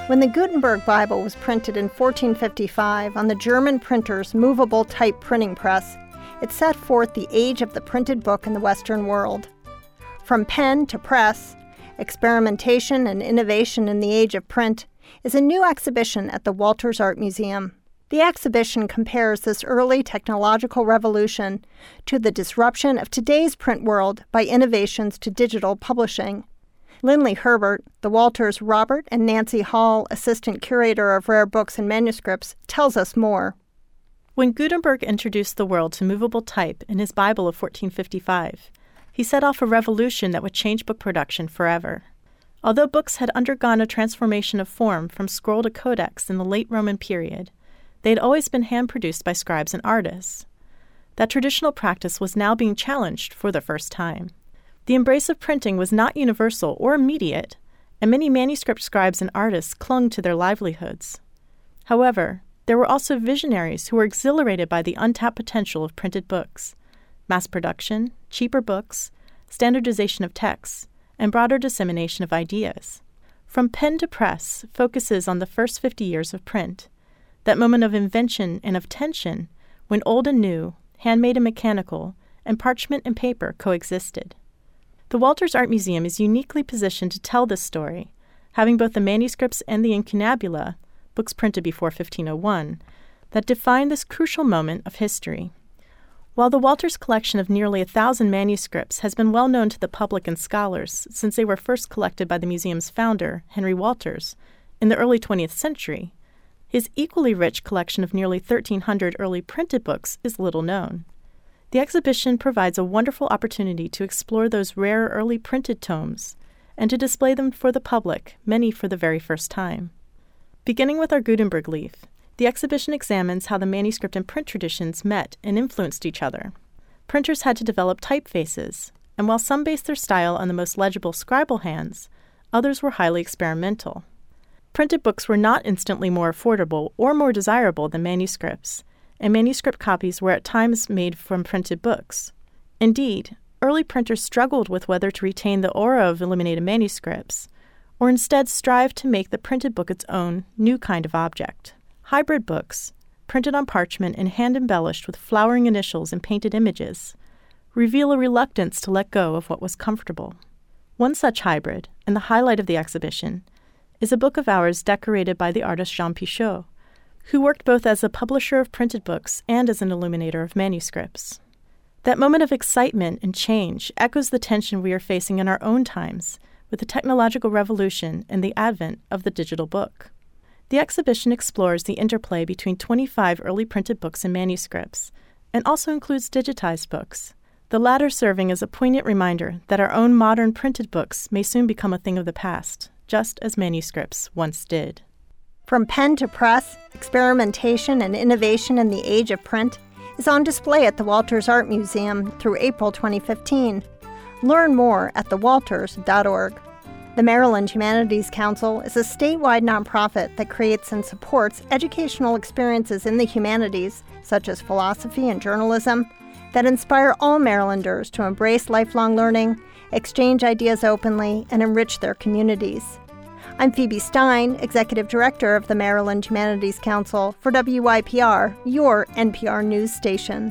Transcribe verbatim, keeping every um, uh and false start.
When the Gutenberg Bible was printed in fourteen fifty-five on the German printer's movable type printing press, it set forth the age of the printed book in the Western world. From pen to press, experimentation and innovation in the age of print is a new exhibition at the Walters Art Museum. The exhibition compares this early technological revolution to the disruption of today's print world by innovations to digital publishing. Lindley Herbert, the Walters Robert and Nancy Hall Assistant Curator of Rare Books and Manuscripts, tells us more. When Gutenberg introduced the world to movable type in his Bible of fourteen fifty-five, he set off a revolution that would change book production forever. Although books had undergone a transformation of form from scroll to codex in the late Roman period, they had always been hand-produced by scribes and artists. That traditional practice was now being challenged for the first time. The embrace of printing was not universal or immediate, and many manuscript scribes and artists clung to their livelihoods. However, there were also visionaries who were exhilarated by the untapped potential of printed books, mass production, cheaper books, standardization of texts, and broader dissemination of ideas. From Pen to Press focuses on the first fifty years of print, that moment of invention and of tension when old and new, handmade and mechanical, and parchment and paper coexisted. The Walters Art Museum is uniquely positioned to tell this story, having both the manuscripts and the incunabula, books printed before fifteen oh one, that define this crucial moment of history. While the Walters collection of nearly a thousand manuscripts has been well known to the public and scholars since they were first collected by the museum's founder, Henry Walters, in the early twentieth century, his equally rich collection of nearly thirteen hundred early printed books is little known. The exhibition provides a wonderful opportunity to explore those rare early printed tomes and to display them for the public, many for the very first time. Beginning with our Gutenberg leaf, the exhibition examines how the manuscript and print traditions met and influenced each other. Printers had to develop typefaces, and while some based their style on the most legible scribal hands, others were highly experimental. Printed books were not instantly more affordable or more desirable than manuscripts, and manuscript copies were at times made from printed books. Indeed, early printers struggled with whether to retain the aura of illuminated manuscripts, or instead strive to make the printed book its own, new kind of object. Hybrid books, printed on parchment and hand-embellished with flowering initials and painted images, reveal a reluctance to let go of what was comfortable. One such hybrid, and the highlight of the exhibition, is a book of hours decorated by the artist Jean Pichot, who worked both as a publisher of printed books and as an illuminator of manuscripts. That moment of excitement and change echoes the tension we are facing in our own times with the technological revolution and the advent of the digital book. The exhibition explores the interplay between twenty-five early printed books and manuscripts, and also includes digitized books, the latter serving as a poignant reminder that our own modern printed books may soon become a thing of the past, just as manuscripts once did. From Pen to Press, experimentation and innovation in the age of print is on display at the Walters Art Museum through April twenty fifteen. Learn more at the walters dot org. The Maryland Humanities Council is a statewide nonprofit that creates and supports educational experiences in the humanities, such as philosophy and journalism, that inspire all Marylanders to embrace lifelong learning, exchange ideas openly, and enrich their communities. I'm Phoebe Stein, Executive Director of the Maryland Humanities Council for W Y P R, your N P R news station.